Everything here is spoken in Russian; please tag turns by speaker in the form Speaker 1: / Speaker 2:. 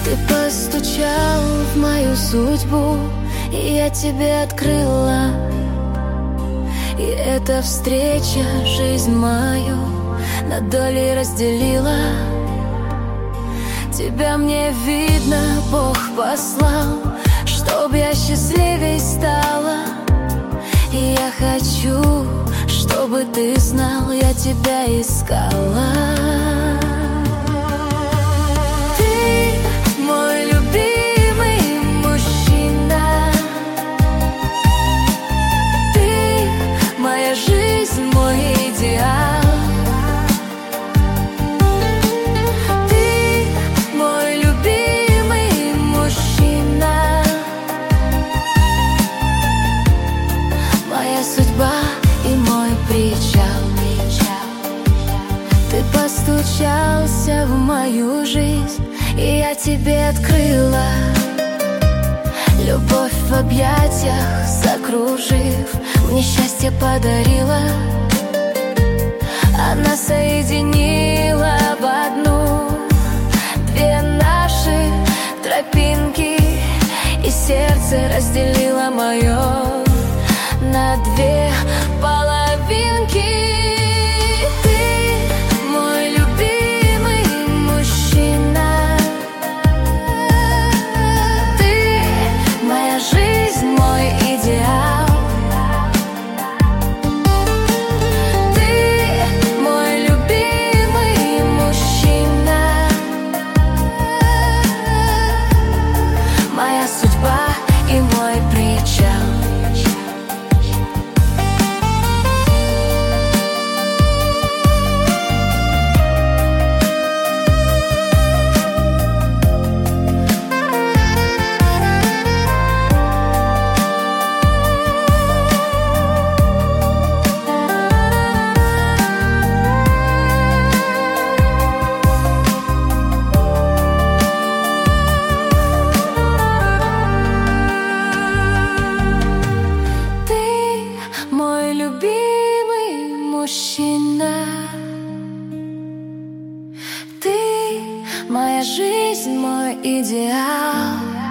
Speaker 1: Ты постучал в мою судьбу, и я тебе открыла. И эта встреча жизнь мою на доли разделила. Тебя мне видно, Бог послал, чтоб я счастливей стала. И я хочу, чтобы ты знал, я тебя искала. Ты мой любимый мужчина, ты моя жизнь, мой идеал. Ты мой любимый мужчина, моя судьба и мой причал. Ты постучался в мою жизнь, и я тебе открыла. Любовь в объятиях закружив, мне счастье подарила. Она соединила в одну две наши тропинки, и сердце разделило мое на две половинки. Мужчина, ты моя жизнь, мой идеал.